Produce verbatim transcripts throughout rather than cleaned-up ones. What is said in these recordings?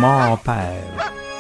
Maapäev.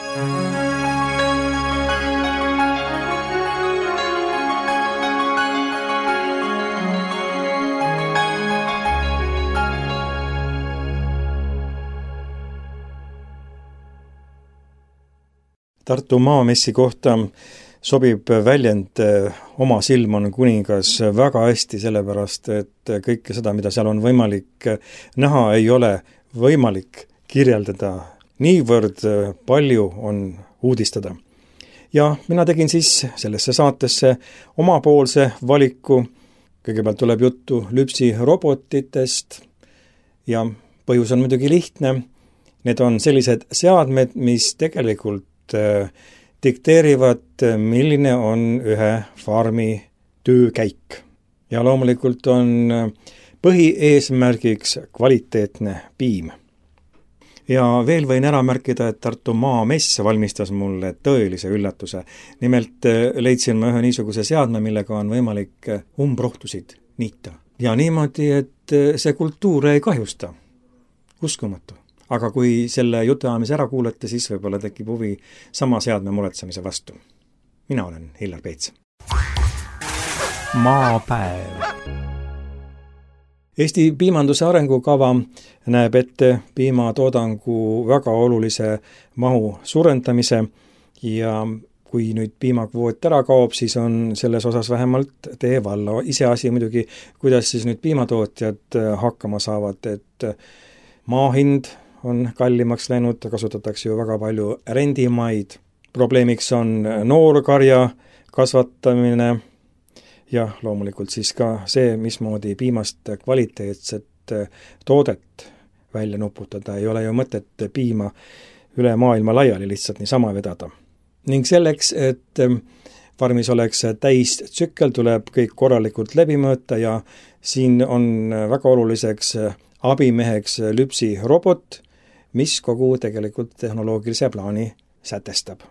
Tartu Maamessi kohta sobib väljend oma silm on kuningas väga hästi, sellepärast et kõike seda, mida seal on võimalik näha, ei ole võimalik kirjeldada. Niivõrd palju on uudistada. Ja mina tegin siis sellesse saatesse omapoolse valiku. Kõigepealt tuleb juttu lüpsirobotitest ja põhjus on muidugi lihtne. Need on sellised seadmed, mis tegelikult dikteerivad, milline on ühe farmi töökäik. Ja loomulikult on põhieesmärgiks kvaliteetne piim. Ja veel võin ära märkida, et Tartu Maamess valmistas mulle tõelise üllatuse. Nimelt leidsin ma ühe niisuguse seadme, millega on võimalik umbrohtusid niita. Ja niimoodi, et see kultuur ei kahjusta. Uskumatu. Aga kui selle jutuajamise ära kuulete, siis võib-olla tekib huvi sama seadme muretsemise vastu. Mina olen Hillar Peets. Maapäev. Eesti piimanduse arengukava näeb ette piimatoodangu väga olulise mahu suurendamise ja kui nüüd piimakvoot ära kaob, siis on selles osas vähemalt tee valla. Iseasi muidugi, kuidas siis nüüd piimatootjad hakkama saavad, et maahind on kallimaks läinud, kasutatakse ju väga palju rendimaid. Probleemiks on noorkarja kasvatamine ja loomulikult siis ka see, mismoodi piimast kvaliteetset toodet välja nuputada. Ei ole ju mõtet piima üle maailma laiali lihtsalt niisama vedada. Ning selleks, et farmis oleks täis tsükkel, tuleb kõik korralikult läbi mõõta ja siin on väga oluliseks abimeheks lüpsirobot, mis kogu tegelikult tehnoloogilise plaani sätestab.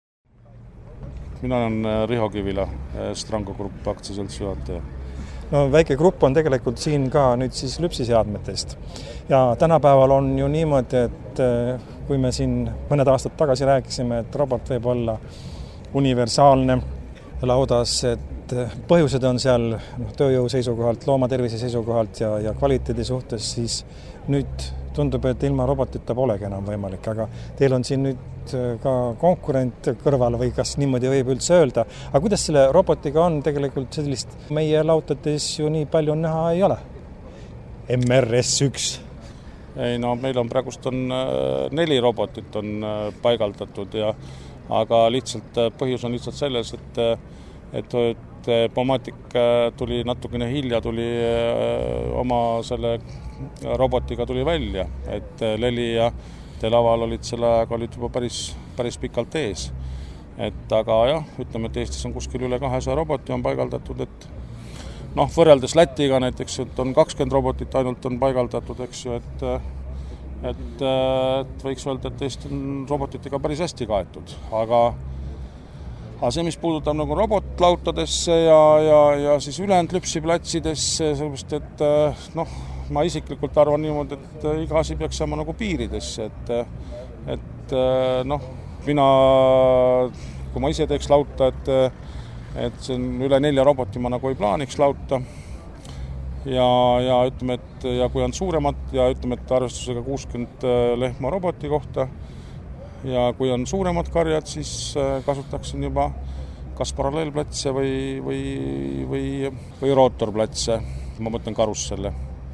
Mina olen Riho Kivila, Strango Grupp aktsiaseltsi juhataja. No väike grupp on tegelikult siin ka nüüd siis lüpsiseadmetest. Ja tänapäeval on ju niimoodi, et kui me siin mõned aastad tagasi rääkisime, et robot võib olla universaalne laudas, et põhjused on seal no, tööjõu seisukohalt, loomatervise seisukohalt ja, ja kvaliteedi suhtes, siis nüüd tundub, et ilma robotita polegi enam võimalik, aga teil on siin nüüd ka konkurent kõrval või kas niimoodi võib üldse öelda. Aga kuidas selle robotiga on tegelikult sellist meie lautades ju nii palju näha ei ole? M R S üks. Ei, no meil on praegust on neli robotit on paigaldatud ja aga lihtsalt põhjus on lihtsalt selles, et, et, et Pomaatik tuli natukene hilja, tuli oma selle robotiga tuli välja, et Leli ja Telaval olid selle ajaga olid juba päris, päris pikalt ees. Et aga jah, ütleme, et Eestis on kuskil üle kahesaja roboti on paigaldatud, et noh, võrreldes Lätiga näiteks, et on kakskümmend robotit ainult on paigaldatud, eks ju, et Et, et võiks öelda, et Eesti on robotitega päris hästi kaetud, aga, aga see, mis puudutab nagu robotlautadesse ja, ja, ja siis ülejäänud lüpsiplatsidesse, sellepärast, et noh, ma isiklikult arvan niimoodi, et iga asi peaks saama nagu piiridesse, et, et noh, mina, kui ma ise teeks lauta, et, et see on üle nelja roboti ma nagu ei plaaniks lauta, Ja, ja ütleme, et ja kui on suuremad ja ütleme, et arvestusega kuuskümmend lehma roboti kohta ja kui on suuremad karjad, siis kasutaksin juba kas paralleelplatse või, või, või, või rootorplatse, ma mõtlen karusselle.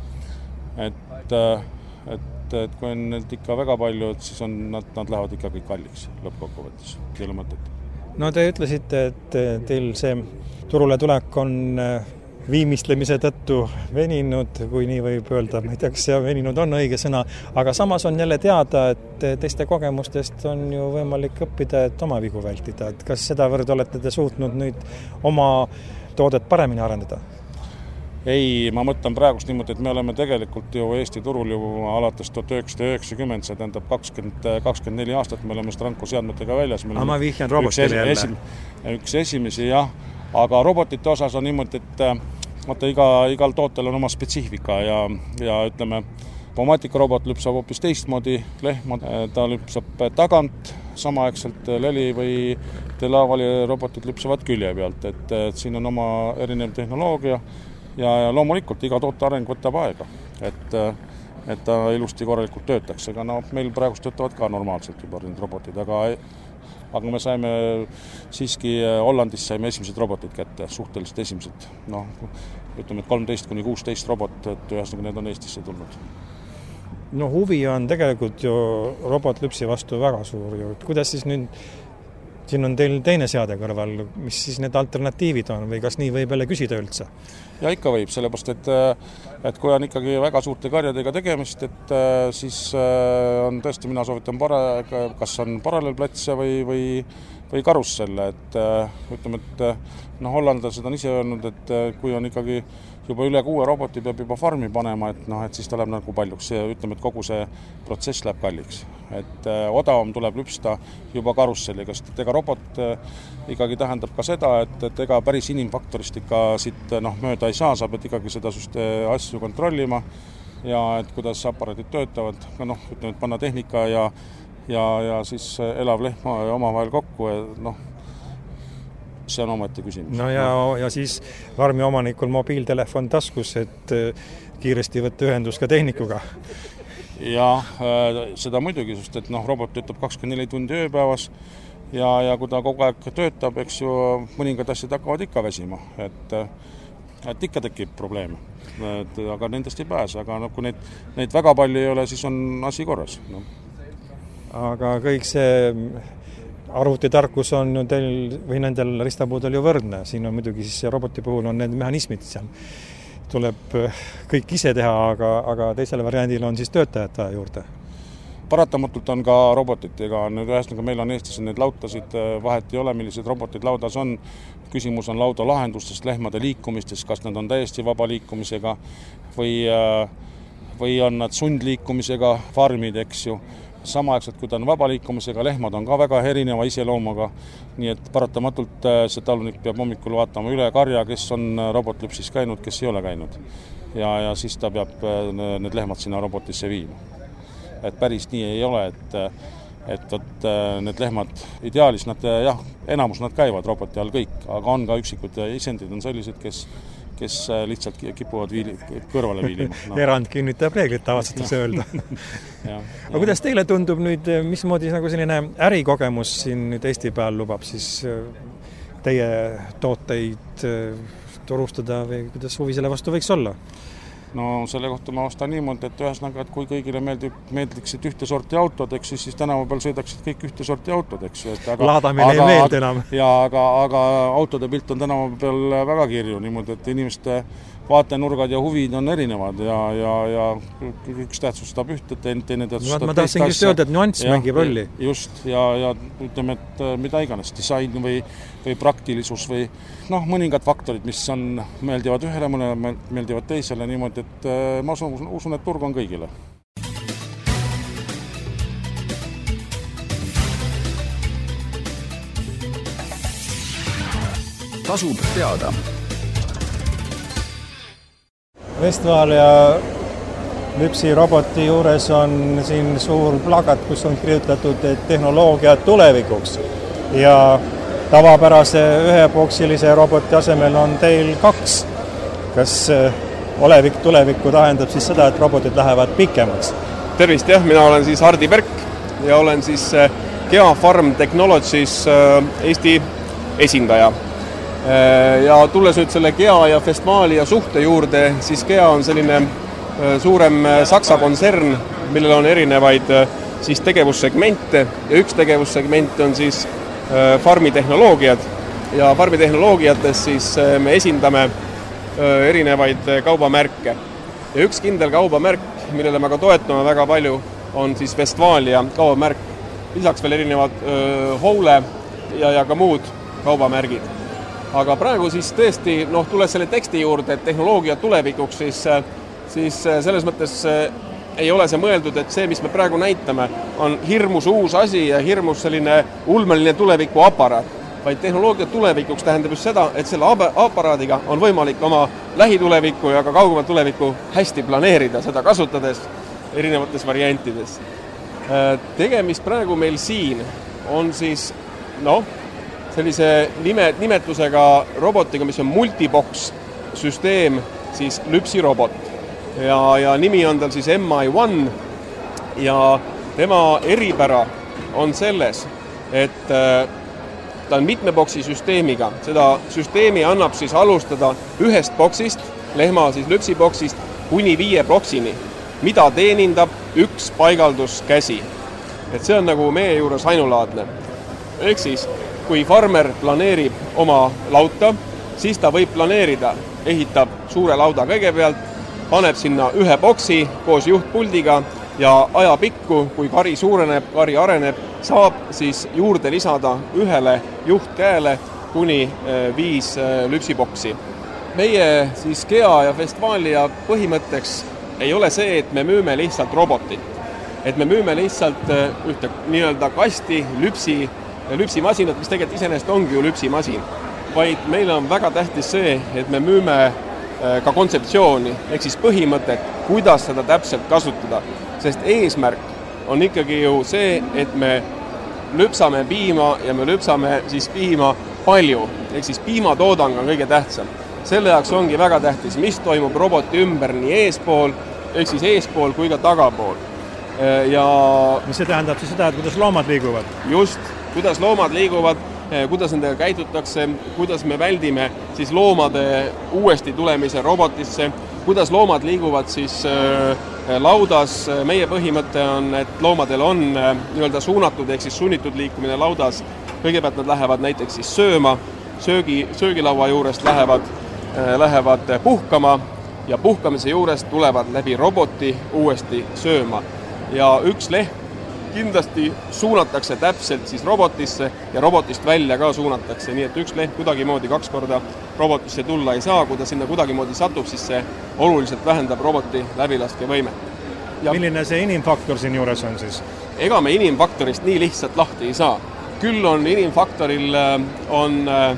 Et, et, et kui on need ikka väga palju, et siis on, nad, nad lähevad ikka kõik kalliks lõppkokkuvõttes, ei ole mõtet. No te ütlesite, et teil see turule tulek on viimistlemise tõttu veninud, kui nii võib öelda, ma ei tea, kas see veninud on õige sõna, aga samas on jälle teada, et teiste kogemustest on ju võimalik õppida, et oma vigu vältida. Et kas sedavõrd olete te suutnud nüüd oma toodet paremini arendada? Ei, ma mõtlen praegust niimoodi, et me oleme tegelikult ju Eesti turul ju alates tuhat üheksasada üheksakümmend, see tähendab kakskümmend, kakskümmend neli aastat me oleme Stranko seadmetega väljas. Aga ma vihjan robotile jälle. Esim, üks esimesi, jah. Aga robotite osas on niimoodi, et vaata, iga, igal tootel on oma spetsiifika ja, ja ütleme, Pomaatika-robot lüpsab hoopis teistmoodi lehma, ta lüpsab tagant, samaaegselt Leli või Delavali robotid lüpsavad külje pealt, et, et siin on oma erinev tehnoloogia ja, ja loomulikult iga toote areng võtab aega, et, et ta ilusti korralikult töötaks, aga no meil praegust töötavad ka normaalselt juba need robotid, aga aga me saime siiski Hollandis saime esimesed robotid kätte, suhteliselt esimesed, noh, ütleme, et kolmteist kuni kuusteist robot, et ühesõnaga need on Eestisse tulnud. No huvi on tegelikult ju robotlüpsi vastu väga suur ju, et kuidas siis nüüd, siin on teil teine seade kõrval, mis siis need alternatiivid on või kas nii võib jälle küsida üldse? Ja ikka võib, sellepärast, et, et kui on ikkagi väga suurte karjadega tegemist, et siis on tõesti, mina soovitan para, kas on paralleelplatse või, või, või karusselle, et ütleme, et no, hollandlased on ise öelnud, et kui on ikkagi juba üle kuue roboti peab juba farmi panema, et, noh, et siis ta läheb nagu paljuks, ütleme, et kogu see protsess läheb kalliks. Et äh, odavam tuleb lüpsta juba karusselliga, sest ega robot äh, ikkagi tähendab ka seda, et, et ega päris inimfaktorist ikka siit noh, mööda ei saa, saab et ikkagi seda süste asju kontrollima ja et kuidas aparaadid töötavad, noh, ütleme, et panna tehnika ja, ja, ja siis elav lehm omavahel kokku, noh, see on omaette küsimus. No ja, ja siis farmi omanikul mobiiltelefon taskus, et kiiresti võtta ühendus ka tehnikuga. Ja seda muidugi, sest et noh, robot töötab kakskümmend neli tundi ööpäevas ja, ja kui ta kogu aeg töötab, eks ju, mõningad asjad hakkavad ikka väsima, et, et ikka tekib probleeme, et, aga nendest ei pääse, aga no, kui neid, neid väga palju ei ole, siis on asi korras. No. Aga kõik see arvutitarkus on ju teil või nendel ristapuudel ju võrdne, siin on muidugi siis roboti puhul on need mehhanismid seal. Tuleb kõik ise teha, aga, aga teisele variandil on siis töötajad vaja juurde. Paratamatult on ka robotid, ega nüüd ühesõnaga meil on Eestis need lautasid, vahet ei ole, millised robotid laudas on. Küsimus on lauda lahendustest, lehmade liikumistest, kas nad on täiesti vaba liikumisega või, või on nad sundliikumisega farmid, eks ju. Samaaegselt, kui ta on vaba liikumisega, lehmad on ka väga erineva iseloomuga, nii et paratamatult see talunik peab hommikul vaatama üle karja, kes on robotlüpsis käinud, kes ei ole käinud. Ja, ja siis ta peab need lehmad sinna robotisse viima. Et päris nii ei ole, et, et, et need lehmad, ideaalis nad, jah, enamus nad käivad roboti all kõik, aga on ka üksikud isendid on sellised, kes kes lihtsalt kipuvad viili, kõrvale viilima. No. Erand kinnitab reeglit, tavatsetakse öelda. ja, aga kuidas teile tundub nüüd, mismoodi nagu selline ärikogemus siin nüüd Eesti peal lubab siis teie tooteid turustada või kuidas huvi selle vastu võiks olla? No selle kohta ma vastan niimoodi, et ühesõnaga, et kui kõigile meeldib, meeldiksid ühte sorti autod, eks siis tänava peal sõidaksid kõik ühte sorti autod, eks ju. Laada meil ei meeld enam. Ja, aga, aga autode pilt on tänava peal väga kirju, niimoodi, et inimeste vaatenurgad ja huvid on erinevad ja, ja, ja üks tähtsustab ühte, teine tähtsustab ma tahtsin just öelda, et nüanss mängib rolli. Just, ja, ja ütleme, et mida iganes, disain või, või praktilisus või noh, mõningad faktorid, mis on, meeldivad ühele, mõnele meeldivad teisele, niimoodi, et ma usun, usun, et turg on kõigile. Tasub teada. Westfalia lüpsi roboti juures on siin suur plakat, kus on kirjutatud, et tehnoloogia tulevikuks ja tavapärase ühepoksilise roboti asemel on teil kaks. Kas olevik tulevikku tähendab siis seda, et robotid lähevad pikemaks? Tervist, jah, mina olen siis Hardi Perk ja olen siis Gea Farm Technologies Eesti esindaja. Ja tulles nüüd selle Gea ja Westfalia suhte juurde, siis Gea on selline suurem Saksa kontsern, millel on erinevaid siis tegevussegmente ja üks tegevussegment on siis farmitehnoloogiad ja farmitehnoloogiates siis me esindame erinevaid kaubamärke. Ja üks kindel kaubamärk, millele me ka toetame väga palju, on siis Westfalia kaubamärk. Lisaks veel erinevad öö, hoole ja, ja ka muud kaubamärgid. Aga praegu siis tõesti, noh, tulles selle teksti juurde, et tehnoloogia tulevikuks, siis, siis selles mõttes ei ole see mõeldud, et see, mis me praegu näitame, on hirmus uus asi ja hirmus selline ulmeline tuleviku aparaat. Vaid tehnoloogia tulevikuks tähendab just seda, et selle aparaadiga on võimalik oma lähitulevikku ja ka kaugemat tulevikku hästi planeerida, seda kasutades. erinevates variantides. Tegemist praegu meil siin on siis noh, sellise nime, nimetusega robotiga, mis on multibox süsteem, siis lüpsirobot. Ja, ja nimi on tal siis M I one ja tema eripära on selles, et ta on mitme boksi süsteemiga. Seda süsteemi annab siis alustada ühest boksist, lehma siis lüpsiboksist, kuni viie boksini, mida teenindab üks paigalduskäsi. Et see on nagu meie juures ainulaadne. Ehk siis, kui farmer planeerib oma lauta, siis ta võib planeerida, ehitab suure lauda kõigepealt, paneb sinna ühe boksi koos juhtpuldiga ja ajapikku, kui kari suureneb, kari areneb, saab siis juurde lisada ühele juhtkäele kuni viis lüpsiboksi. Meie siis Gea ja Festvalia põhimõtteks ei ole see, et me müüme lihtsalt robotit. Et me müüme lihtsalt ühte nii-öelda kasti lüpsi, lüpsimasinat, mis tegelikult iseenesest ongi ju lüpsimasin. Vaid meil on väga tähtis see, et me müüme ka kontseptsiooni, ehk siis põhimõtet, kuidas seda täpselt kasutada. Sest eesmärk on ikkagi ju see, et me lüpsame piima ja me lüpsame siis piima palju. Ehk siis piimatoodang on kõige tähtsam. Selle jaoks ongi väga tähtis, mis toimub roboti ümber nii eespool, ehk siis eespool kui ka tagapool. Ja mis see tähendab siis seda, et kuidas loomad liiguvad? Just, kuidas loomad liiguvad, kuidas nendega käitutakse, kuidas me väldime siis loomade uuesti tulemise robotisse, kuidas loomad liiguvad siis laudas. Meie põhimõte on, et loomadel on nii-öelda suunatud, ehk siis sunnitud liikumine laudas. Kõigepealt nad lähevad näiteks siis sööma, söögi, söögilaua juurest lähevad, lähevad puhkama ja puhkamise juurest tulevad läbi roboti uuesti sööma. Ja üks lehm kindlasti suunatakse täpselt siis robotisse ja robotist välja ka suunatakse, nii et üks lehm kuidagimoodi kaks korda robotisse tulla ei saa, kui ta sinna kuidagimoodi satub, siis see oluliselt vähendab roboti läbilaskevõimet. Ja milline see inimfaktor siin juures on siis? Ega me inimfaktorist nii lihtsalt lahti ei saa. Küll on inimfaktoril on,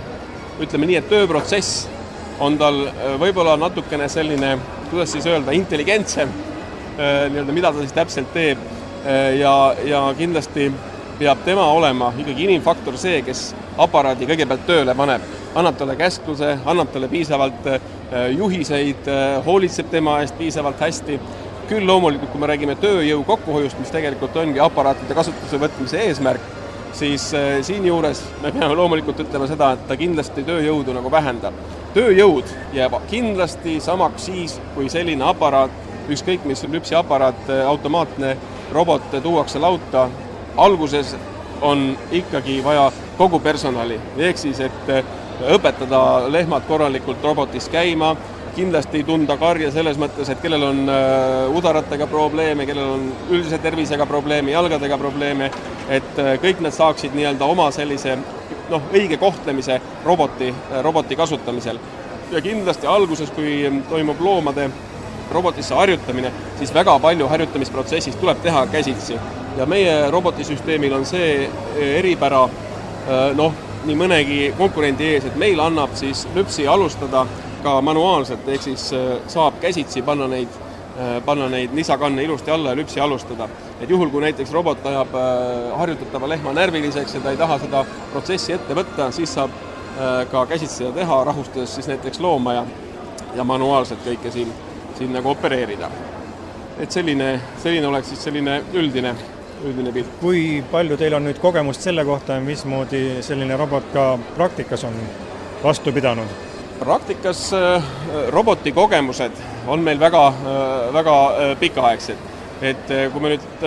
ütleme nii, et tööprotsess on tal võib-olla natukene selline, kuidas siis öelda, intelligentsem, nii-öelda, mida ta siis täpselt teeb ja, ja kindlasti peab tema olema ikkagi inimfaktor see, kes aparaadi kõigepealt tööle paneb. Annab talle käskluse, annab talle piisavalt juhiseid, hoolitseb tema eest piisavalt hästi. Küll loomulikult, kui me räägime tööjõu kokkuhoiust, mis tegelikult ongi aparaatide kasutuse võtmise eesmärk, siis siin juures me peame loomulikult ütlema seda, et ta kindlasti tööjõudu nagu vähendab. Tööjõud jääb kindlasti samaks siis, kui selline aparaat, ükskõik mis lüpsiaparaat, automaatne robot tuuakse lauta. Alguses on ikkagi vaja kogu personali, ehk siis, et õpetada lehmad korralikult robotis käima, kindlasti tunda karja selles mõttes, et kellel on udaratega probleeme, kellel on üldise tervisega probleeme, jalgadega probleeme, et kõik nad saaksid nii-öelda oma sellise noh, õige kohtlemise roboti, roboti kasutamisel. Ja kindlasti alguses, kui toimub loomade robotisse harjutamine, siis väga palju harjutamisprotsessist tuleb teha käsitsi. Ja meie robotisüsteemil on see eripära noh, nii mõnegi konkurendi ees, et meil annab siis lüpsi alustada ka manuaalselt, ehk siis saab käsitsi panna neid, panna neid lisakanne ilusti alla ja lüpsi alustada. Et juhul, kui näiteks robot ajab harjutatava lehma närviliseks ja ta ei taha seda protsessi ette võtta, siis saab ka käsitsi seda teha, rahustades siis näiteks looma ja, ja manuaalselt kõike siin, siin nagu opereerida. Et selline, selline oleks siis selline üldine, üldine pilt. Kui palju teil on nüüd kogemust selle kohta, mismoodi selline robot ka praktikas on vastu pidanud? Praktikas roboti kogemused on meil väga, väga pikaaegsed. Et kui me nüüd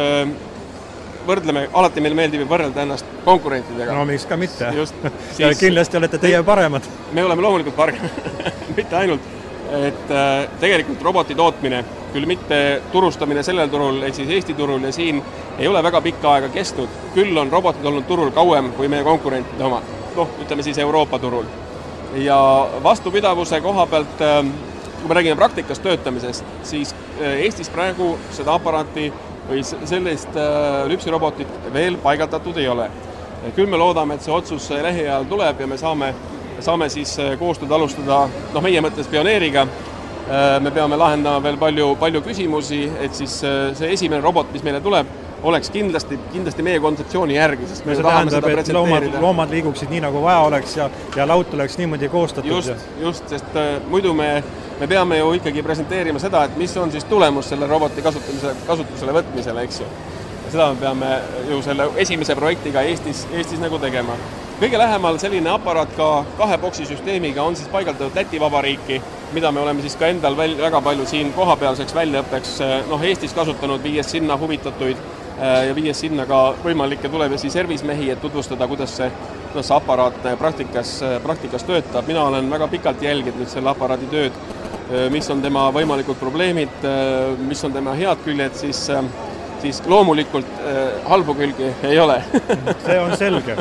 võrdleme, alati meil meeldib võrrelda ennast konkurentidega. No miks ka mitte. Just, siis kindlasti olete teie paremad. Me oleme loomulikult paremad, mitte ainult. Et tegelikult roboti tootmine, küll mitte turustamine sellel turul, ehk siis Eesti turul ja siin ei ole väga pikka aega kestnud. Küll on robotid olnud turul kauem kui meie konkurentide oma, noh, ütleme siis Euroopa turul. Ja vastupidavuse koha pealt, kui me räägime praktikas töötamisest, siis Eestis praegu seda aparaati või sellist lüpsirobotit veel paigaldatud ei ole. Küll me loodame, et see otsus lähiajal tuleb ja me saame, saame siis koostööd alustada, noh meie mõttes pioneeriga me peame lahendama veel palju, palju küsimusi, et siis see esimene robot, mis meile tuleb, oleks kindlasti, kindlasti meie kontseptsiooni järgi, sest me see tähendab, et loomad, loomad liiguksid nii, nagu vaja oleks ja, ja laut oleks niimoodi koostatud. Just, ja... just sest äh, muidu me, me peame ju ikkagi presenteerima seda, et mis on siis tulemus selle roboti kasutamise, kasutusele võtmisele, eks ju. Ja seda me peame ju selle esimese projektiga Eestis, Eestis nagu tegema. Kõige lähemal selline aparaat ka kahe boksi süsteemiga on siis paigaldatud Läti Vabariiki, mida me oleme siis ka endal väl, väga palju siin kohapealseks väljaõppeks noh, Eestis kasutanud, viies sinna huvitatuid ja viies sinna ka võimalikke tulevasi servismehi, et tutvustada, kuidas see, kuidas see aparaat praktikas, praktikas töötab. Mina olen väga pikalt jälginud selle aparaadi tööd, mis on tema võimalikud probleemid, mis on tema head küljed, siis, siis loomulikult halbu külgi ei ole. See on selge.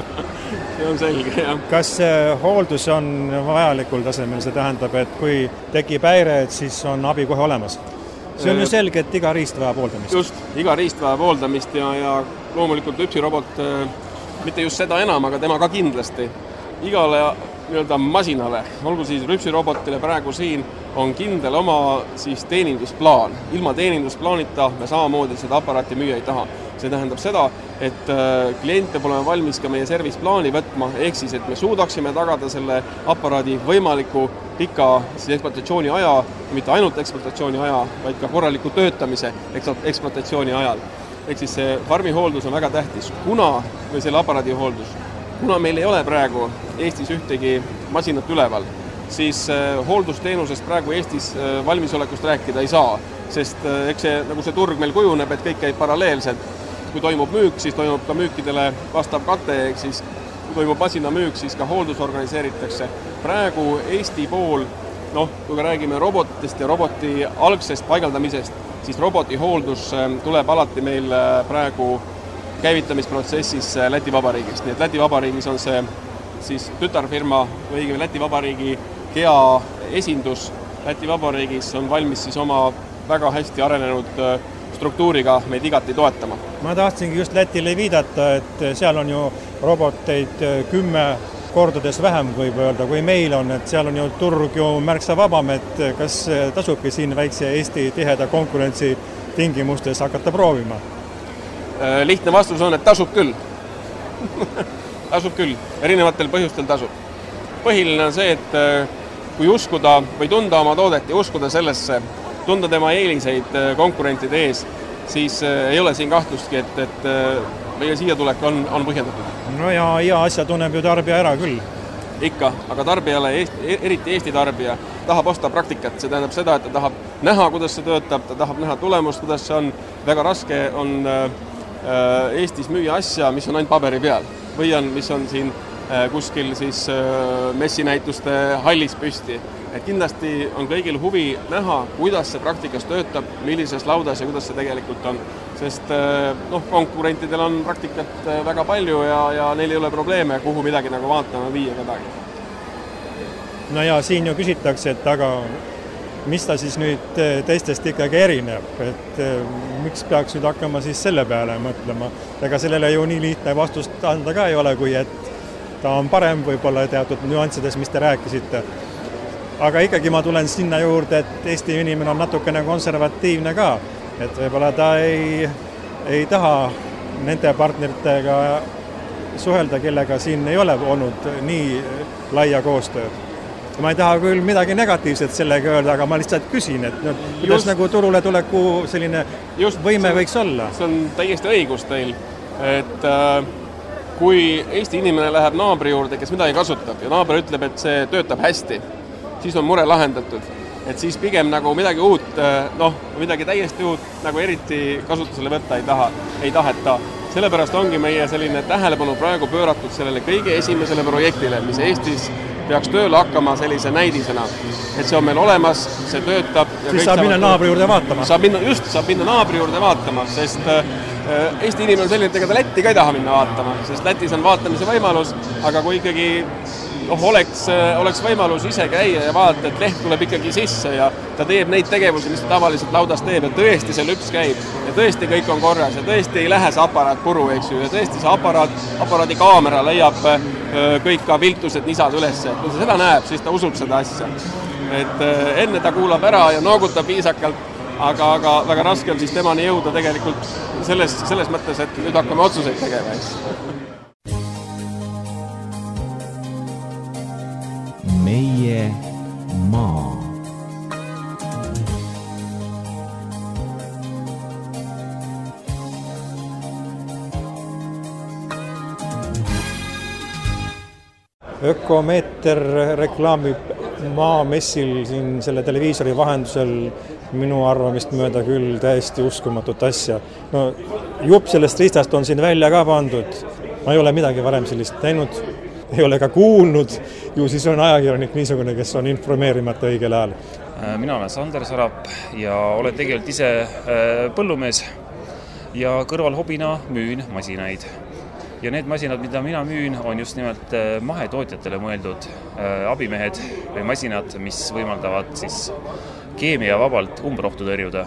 See on selge, jah. Kas hooldus on vajalikul tasemel, see tähendab, et kui tekib häire, et siis on abi kohe olemas? See on ju selge, et iga riist vajab hooldamist. Just, iga riist vajab hooldamist ja, ja loomulikult rüpsirobot, mitte just seda enam, aga tema ka kindlasti. Igale nii-öelda masinale, olgu siis rüpsirobotile praegu siin, on kindel oma siis teenindusplaan. Ilma teenindusplaanita me samamoodi seda aparaati müüa ei taha. See tähendab seda, et klient peab olema valmis ka meie servisplaani võtma, ehk siis, et me suudaksime tagada selle aparaadi võimaliku pika siis ekspluatatsiooni aja, mitte ainult ekspluatatsiooni aja, vaid ka korraliku töötamise ekspluatatsiooni ajal. Ehk siis see farmi hooldus on väga tähtis, kuna, või selle aparaadi hooldus, kuna meil ei ole praegu Eestis ühtegi masinat üleval, siis hooldusteenusest praegu Eestis valmisolekust rääkida ei saa, sest eks see, nagu see turg meil kujuneb, et kõik käib paralleelselt. Kui toimub müük, siis toimub ka müükidele vastav kate, ehk siis kui toimub masina müük, siis ka hooldus organiseeritakse. Praegu Eesti pool, noh, kui me räägime robotist ja roboti algsest paigaldamisest, siis roboti hooldus tuleb alati meil praegu käivitamisprotsessis Läti Vabariigist. Nii et Läti Vabariigis on see siis tütarfirma või õigemini Läti Vabariigi G E A esindus. Läti Vabariigis on valmis siis oma väga hästi arenenud struktuuriga meid igati toetama. Ma tahtsingi just Lätile viidata, et seal on ju roboteid kümme kordades vähem võib öelda, kui meil on, et seal on ju turg ju märksa vabam, et kas tasubki siin väikse Eesti tiheda konkurentsi tingimustes hakata proovima? Lihtne vastus on, et tasub küll. tasub küll, erinevatel põhjustel tasub. Põhiline on see, et kui uskuda või tunda oma toodet ja uskuda sellesse, tunda tema eeliseid konkurentide ees, siis ei ole siin kahtlustki, et, et meie siia tulek on, on põhjendatud. No ja hea asja tunneb ju tarbija ära küll. Ikka, aga tarbijale, Eesti, eriti Eesti tarbija, tahab osta praktikat. See tähendab seda, et ta tahab näha, kuidas see töötab, ta tahab näha tulemust, kuidas see on. Väga raske on Eestis müüa asja, mis on ainult paberi peal. Või on, mis on siin kuskil siis messinäituste hallis püsti. Et kindlasti on kõigil huvi näha, kuidas see praktikas töötab, millises laudas ja kuidas see tegelikult on. Sest noh, konkurentidel on praktikat väga palju ja, ja neil ei ole probleeme, kuhu midagi nagu vaatama viia kedagi. No ja siin ju küsitakse, et aga mis ta siis nüüd teistest ikkagi erineb, et miks peaks nüüd hakkama siis selle peale mõtlema. Ega sellele ju nii lihtne vastust anda ka ei ole, kui et ta on parem võib-olla teatud nüanssides, mis te rääkisite. Aga ikkagi ma tulen sinna juurde, et Eesti inimene on natukene konservatiivne ka, et võib-olla ta ei, ei taha nende partneritega suhelda, kellega siin ei ole olnud nii laia koostööd. Ma ei taha küll midagi negatiivset sellega öelda, aga ma lihtsalt küsin, et no, kuidas nagu turule tuleku selline just, võime see, võiks olla. See on täiesti õigus teil, et äh, kui Eesti inimene läheb naabri juurde, kes midagi kasutab ja naaber ütleb, et see töötab hästi, siis on mure lahendatud. Et siis pigem nagu midagi uut, noh, midagi täiesti uut, nagu eriti kasutusele võtta ei taha, ei taheta. Sellepärast ongi meie selline tähelepanu praegu pööratud sellele kõige esimesele projektile, mis Eestis peaks tööle hakkama sellise näidisena. Et see on meil olemas, see töötab. Ja siis saab minna naabri juurde vaatama. Saab minna, just, saab minna naabri juurde vaatama, sest Eesti inimene on selline, et ega ta Lätti ka ei taha minna vaatama, sest Lätis on vaatamise võimalus, aga kui ikkagi oh, oleks, oleks võimalus ise käia ja vaadata, et leht tuleb ikkagi sisse ja ta teeb neid tegevusi, mis ta tavaliselt laudas teeb, et tõesti see lüps käib ja tõesti kõik on korras ja tõesti ei lähe see aparaat puru, eks ju, ja tõesti see aparaat, aparaadi kaamera leiab kõik ka viltused nisad üles, et kui ta seda näeb, siis ta usub seda asja. Et enne ta kuulab ära ja noogutab viisakalt, aga, aga väga raske on siis temani jõuda tegelikult selles, selles mõttes, et nüüd hakkame otsuseid tegema. Meie maa. Ökomeeter reklaamib maamessil siin selle televiisori vahendusel minu arvamist mööda küll täiesti uskumatut asja. No, jupp sellest ristast on siin välja ka pandud. Ma ei ole midagi varem sellist näinud, ei ole ka kuulnud. Ju siis on ajakirjanik niisugune, kes on informeerimata õigel ajal. Mina olen Sander Sarap ja olen tegelikult ise põllumees ja kõrval hobina müün masinaid. Ja need masinad, mida mina müün, on just nimelt mahetootjatele mõeldud abimehed või masinad, mis võimaldavad siis keemia vabalt umbrohtu tõrjuda.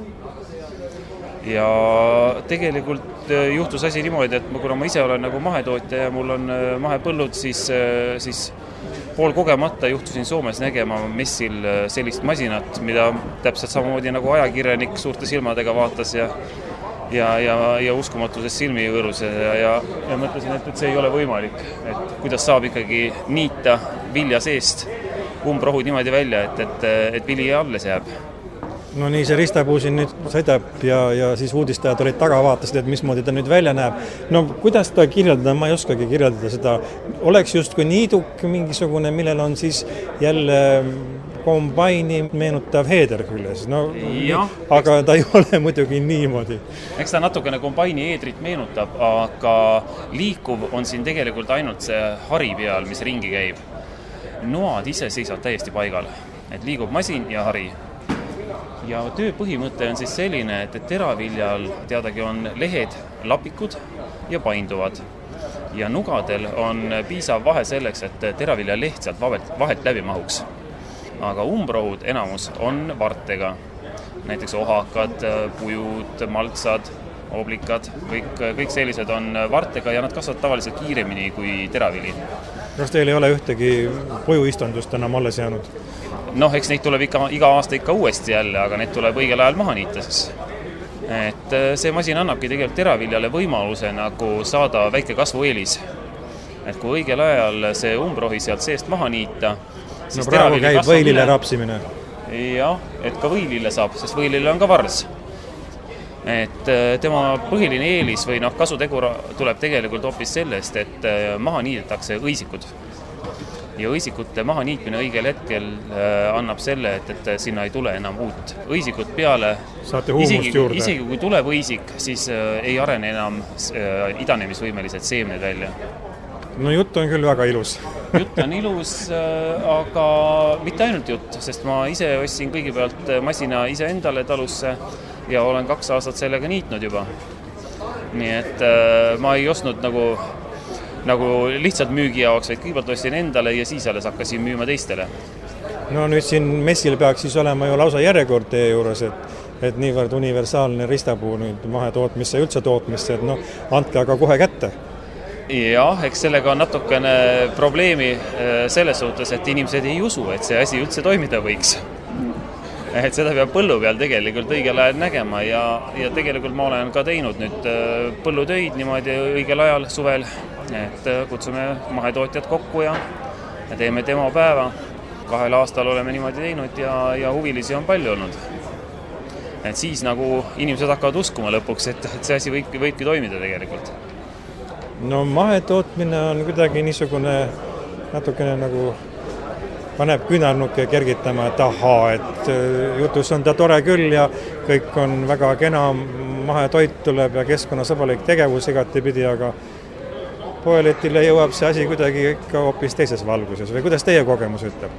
Ja tegelikult juhtus asi niimoodi, et kuna ma ise olen nagu mahetootja ja mul on mahepõllud, siis, siis pool kogemata juhtusin Soomes nägema messil sellist masinat, mida täpselt samamoodi nagu ajakirjanik suurte silmadega vaatas ja ja, ja, ja uskumatuses silmi võõrus ja, ja, ja mõtlesin, et, et see ei ole võimalik, et kuidas saab ikkagi niita vilja seest umbrohu niimoodi välja, et, et, et vili alles jääb. No nii, see ristapuu siin nüüd sõidab ja, ja siis uudistajad olid taga, vaatasid, et mismoodi ta nüüd välja näeb. No kuidas ta kirjeldada, ma ei oskagi kirjeldada seda. Oleks just kui niiduk mingisugune, millel on siis jälle kombaini meenutav heeder küljes. No, ja, aga ta ei ole muidugi niimoodi. Eks ta natukene kombaini heedrit meenutab, aga liikuv on siin tegelikult ainult see hari peal, mis ringi käib. Noad ise seisavad täiesti paigal, et liigub masin ja hari. Ja töö põhimõte on siis selline, et teraviljal teadagi on lehed, lapikud ja painduvad. Ja nugadel on piisav vahe selleks, et teravilja leht sealt vahelt läbi mahuks. Aga umbrohud enamus on vartega. Näiteks ohakad, pujud, maltsad, oblikad, kõik, kõik sellised on vartega ja nad kasvavad tavaliselt kiiremini kui teravili. Kas teil ei ole ühtegi pujuistandust enam alles jäänud? Noh, eks neid tuleb ikka, iga aasta ikka uuesti jälle, aga need tuleb õigel ajal maha niita siis. Et see masin annabki tegelikult teraviljale võimaluse nagu saada väike kasvueelis. Et kui õigel ajal see umbrohi sealt seest maha niita, siis no praegu käib võilile rapsimine. Jah, et ka võilile saab, sest võilile on ka vars. Et tema põhiline eelis või noh, kasutegur tuleb tegelikult hoopis sellest, et maha niidetakse õisikud. Ja õisikute maha niitmine õigel hetkel annab selle, et, et sinna ei tule enam uut õisikut peale. Saate huumust isegi, juurde. Isegi kui tuleb õisik, siis ei arene enam idanemisvõimelised seemned välja. No jutt on küll väga ilus. Jutt on ilus, aga mitte ainult jutt, sest ma ise ostsin kõigepealt masina ise endale talusse ja olen kaks aastat sellega niitnud juba. Nii et ma ei ostnud nagu nagu lihtsalt müügi jaoks, vaid kõigepealt ostsin endale ja siis alles hakkasin müüma teistele. No nüüd siin messil peaks siis olema ju lausa järjekord teie juures, et, et niivõrd universaalne ristapuu nüüd mahetootmisse, üldse tootmisse, et noh, andke aga kohe kätte. Jah, eks sellega on natukene probleemi selles suhtes, et inimesed ei usu, et see asi üldse toimida võiks. Et seda peab põllu peal tegelikult õigel ajal nägema ja, ja tegelikult ma olen ka teinud nüüd põllutöid niimoodi õigel ajal suvel, et kutsume mahetootjad kokku ja, ja teeme demopäeva. Kahel aastal oleme niimoodi teinud ja, ja huvilisi on palju olnud. Et siis nagu inimesed hakkavad uskuma lõpuks, et, et see asi võibki, võibki toimida tegelikult. No mahetootmine on kuidagi niisugune natukene nagu paneb küünarnukke kergitama, et ahaa, et jutus on ta tore küll ja kõik on väga kena, mahetoit tuleb ja keskkonnasõbralik tegevus igati pidi, aga poeletile jõuab see asi kuidagi ikka hoopis teises valguses või kuidas teie kogemus ütleb?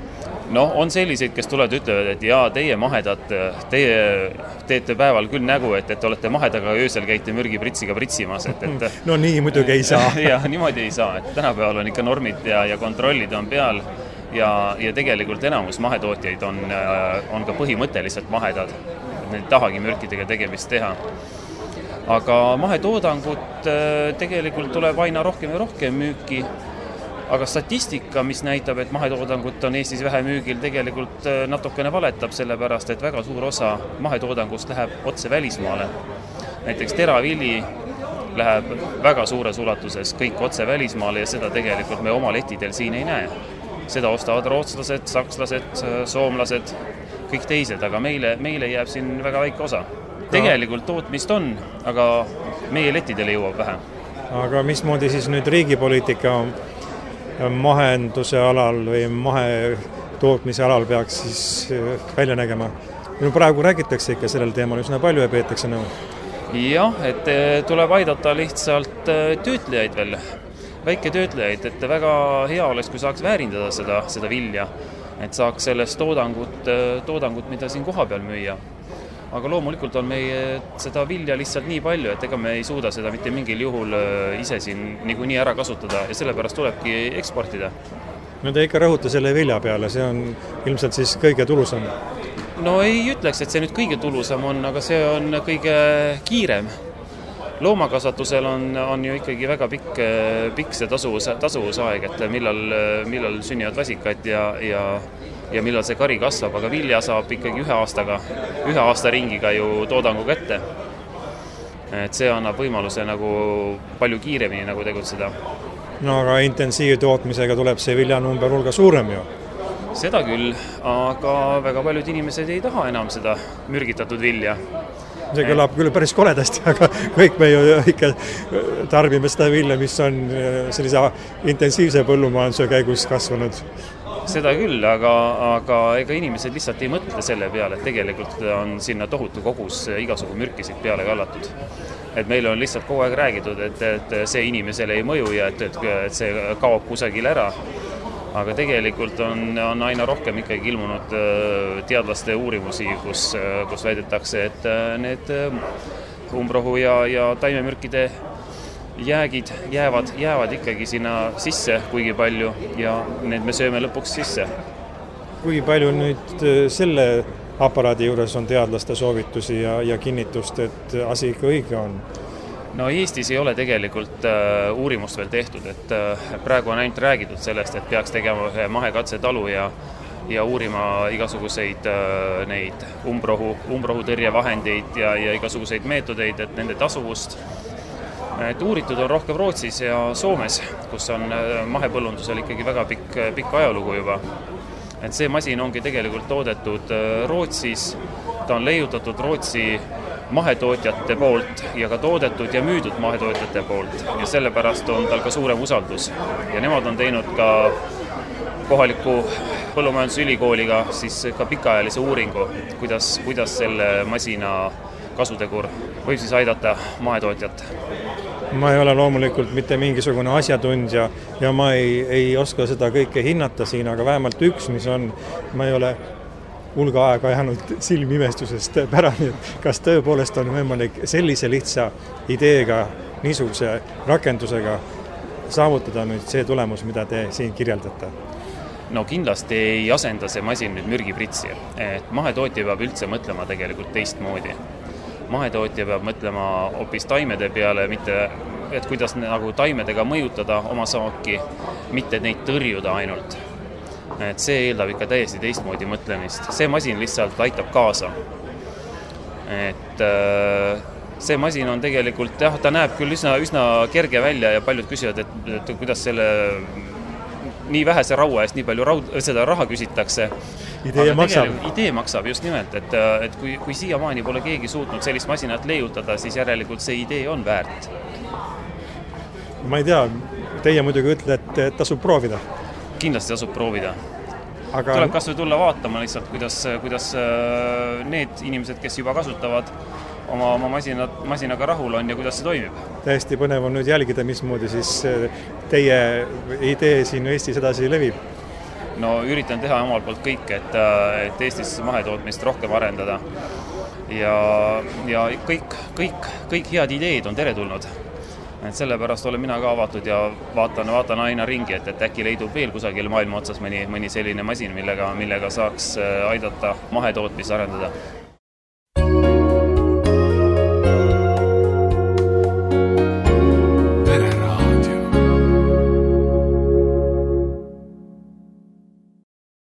noh, on selliseid, kes tulevad ütlevad, et jaa, teie mahedad, teie teete päeval küll nägu, et, et olete mahedaga öösel käite mürgipritsiga pritsimas, et, et no nii muidugi ei saa. jah, niimoodi ei saa, et tänapäeval on ikka normid ja, ja kontrollid on peal ja, ja tegelikult enamus mahetootjaid on, on ka põhimõtteliselt mahedad. Need ei tahagi mürkidega tegemist teha. Aga mahetoodangut tegelikult tuleb aina rohkem ja rohkem müüki. Aga statistika, mis näitab, et mahetoodangut on Eestis vähe müügil, tegelikult natukene valetab, sellepärast, et väga suur osa mahetoodangust läheb otse välismaale. Näiteks teravili läheb väga suures ulatuses kõik otse välismaale ja seda tegelikult me oma letidel siin ei näe. Seda ostavad rootslased, sakslased, soomlased, kõik teised, aga meile, meile jääb siin väga väike osa. Tegelikult tootmist on, aga meie letidele jõuab vähe. Aga mismoodi siis nüüd riigipoliitika mahenduse alal või mahetootmise alal peaks siis välja nägema? No praegu räägitakse ikka sellel teemal üsna palju ja peetakse nõu. Jah, et tuleb aidata lihtsalt töötlejaid veel, väike töötlejaid, et väga hea oleks, kui saaks väärindada seda, seda vilja, et saaks sellest toodangut, toodangut, mida siin koha peal müüa. Aga loomulikult on meie seda vilja lihtsalt nii palju, et ega me ei suuda seda mitte mingil juhul ise siin niikuinii ära kasutada ja sellepärast tulebki eksportida. No te ikka rõhuta selle vilja peale, see on ilmselt siis kõige tulusam. No ei ütleks, et see nüüd kõige tulusam on, aga see on kõige kiirem. Loomakasvatusel on, on ju ikkagi väga pikk, pikk see tasuvus, tasuvusaeg, et millal, millal sünnivad vasikad ja, ja ja millal see kari kasvab, aga vilja saab ikkagi ühe aastaga, ühe aasta ringiga ju toodangu kätte. Et see annab võimaluse nagu palju kiiremini nagu tegutseda. No aga intensiivtootmisega tuleb see viljanumber hulga suurem ju. Seda küll, aga väga paljud inimesed ei taha enam seda mürgitatud vilja. See kõlab küll päris koledasti, aga kõik me ju ikka tarbime seda vilja, mis on sellise intensiivse põllumajanduse käigus kasvanud. Seda küll, aga, aga ega inimesed lihtsalt ei mõtle selle peale, et tegelikult on sinna tohutu kogus igasugu mürkisid peale kallatud. Et meil on lihtsalt kogu aeg räägitud, et, et see inimesele ei mõju ja et, et, et see kaob kusagil ära. Aga tegelikult on, on aina rohkem ikkagi ilmunud teadlaste uurimusi, kus, kus väidetakse, et need umbrohu ja, ja taimemürkide jäägid jäävad, jäävad ikkagi sinna sisse kuigi palju ja need me sööme lõpuks sisse. Kui palju nüüd selle aparaadi juures on teadlaste soovitusi ja, ja kinnitust, et asi ikka õige on? No Eestis ei ole tegelikult uh, uurimust veel tehtud, et uh, praegu on ainult räägitud sellest, et peaks tegema ühe mahekatsetalu ja, ja uurima igasuguseid uh, neid umbrohu, umbrohutõrjevahendeid ja, ja igasuguseid meetodeid, et nende tasuvust. Et uuritud on rohkem Rootsis ja Soomes, kus on mahepõllundusel ikkagi väga pikk, pikk ajalugu juba. Et see masin ongi tegelikult toodetud Rootsis, ta on leiutatud Rootsi mahetootjate poolt ja ka toodetud ja müüdud mahetootjate poolt ja sellepärast on tal ka suurem usaldus. Ja nemad on teinud ka kohaliku põllumajandusülikooliga siis ka pikaajalise uuringu, kuidas, kuidas selle masina kasutegur võib siis aidata mahetootjat. Ma ei ole loomulikult mitte mingisugune asjatundja ja ma ei, ei oska seda kõike hinnata siin, aga vähemalt üks, mis on, ma ei ole hulga aega jäänud silmimestusest pärani, et kas tõepoolest on võimalik sellise lihtsa ideega, niisuguse rakendusega saavutada nüüd see tulemus, mida te siin kirjeldate? No kindlasti ei asenda see masin nüüd mürgipritsi, et mahetootja peab üldse mõtlema tegelikult teistmoodi. Mahetootja peab mõtlema hoopis taimede peale, mitte, et kuidas nagu taimedega mõjutada oma saaki, mitte neid tõrjuda ainult. Et see eeldab ikka täiesti teistmoodi mõtlemist. See masin lihtsalt aitab kaasa. Et see masin on tegelikult, jah, ta näeb küll üsna, üsna kerge välja ja paljud küsivad, et, et kuidas selle nii vähese raua eest nii palju raud, seda raha küsitakse. Idee maksab. Idee maksab just nimelt, et, et kui, kui siiamaani pole keegi suutnud sellist masinat leiutada, siis järelikult see idee on väärt. Ma ei tea, teie muidugi ütlete, et tasub proovida. Kindlasti tasub proovida. Aga... Tuleb kas või tulla vaatama lihtsalt, kuidas, kuidas need inimesed, kes juba kasutavad, oma, oma masina, masinaga rahul on ja kuidas see toimib. Täiesti põnev on nüüd jälgida, mismoodi siis teie idee siin Eestis edasi levib. no üritan teha omalt poolt kõik, et, et Eestis mahetootmist rohkem arendada. Ja, ja kõik, kõik, kõik head ideed on teretulnud. Et sellepärast olen mina ka avatud ja vaatan, vaatan aina ringi, et, et äkki leidub veel kusagil maailma otsas mõni, mõni selline masin, millega, millega saaks aidata mahetootmist arendada.